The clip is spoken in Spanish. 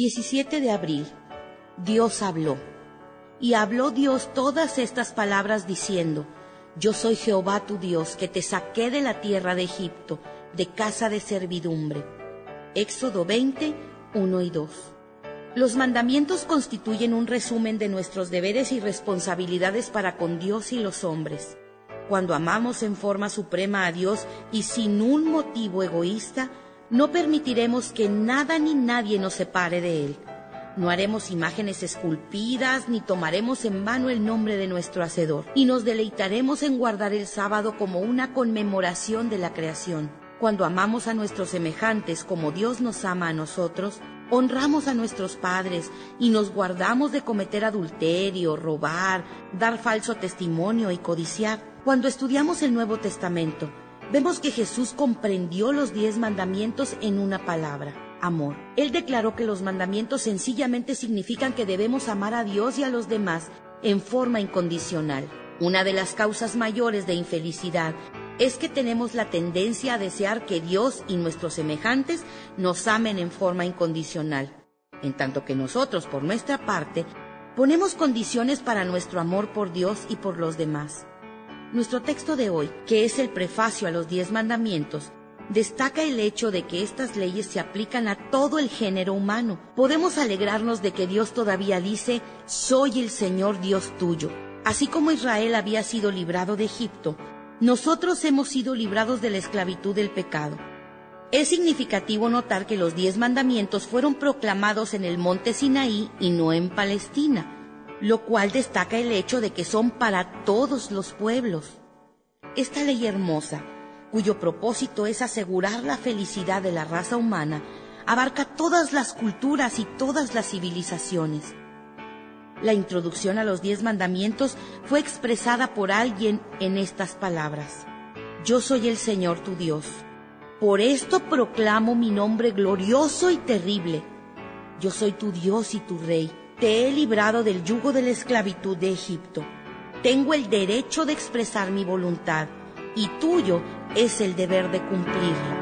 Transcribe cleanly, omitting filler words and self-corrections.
17 de abril. Dios habló. Y habló Dios todas estas palabras diciendo: Yo soy Jehová tu Dios, que te saqué de la tierra de Egipto, de casa de servidumbre. Éxodo 20, 1 y 2. Los mandamientos constituyen un resumen de nuestros deberes y responsabilidades para con Dios y los hombres. Cuando amamos en forma suprema a Dios y sin un motivo egoísta, no permitiremos que nada ni nadie nos separe de Él. No haremos imágenes esculpidas, ni tomaremos en vano el nombre de nuestro Hacedor, y nos deleitaremos en guardar el sábado como una conmemoración de la creación. Cuando amamos a nuestros semejantes como Dios nos ama a nosotros, honramos a nuestros padres y nos guardamos de cometer adulterio, robar, dar falso testimonio y codiciar. Cuando estudiamos el Nuevo Testamento, vemos que Jesús comprendió los 10 mandamientos en una palabra: amor. Él declaró que los mandamientos sencillamente significan que debemos amar a Dios y a los demás en forma incondicional. Una de las causas mayores de infelicidad es que tenemos la tendencia a desear que Dios y nuestros semejantes nos amen en forma incondicional, en tanto que nosotros, por nuestra parte, ponemos condiciones para nuestro amor por Dios y por los demás. Nuestro texto de hoy, que es el prefacio a los 10 mandamientos, destaca el hecho de que estas leyes se aplican a todo el género humano. Podemos alegrarnos de que Dios todavía dice: Soy el Señor Dios tuyo. Así como Israel había sido librado de Egipto, nosotros hemos sido librados de la esclavitud del pecado. Es significativo notar que los 10 mandamientos fueron proclamados en el monte Sinaí y no en Palestina, lo cual destaca el hecho de que son para todos los pueblos. Esta ley hermosa, cuyo propósito es asegurar la felicidad de la raza humana, abarca todas las culturas y todas las civilizaciones. La introducción a los 10 mandamientos fue expresada por alguien en estas palabras: Yo soy el Señor tu Dios. Por esto proclamo mi nombre glorioso y terrible. Yo soy tu Dios y tu Rey. Te he librado del yugo de la esclavitud de Egipto. Tengo el derecho de expresar mi voluntad, y tuyo es el deber de cumplirla.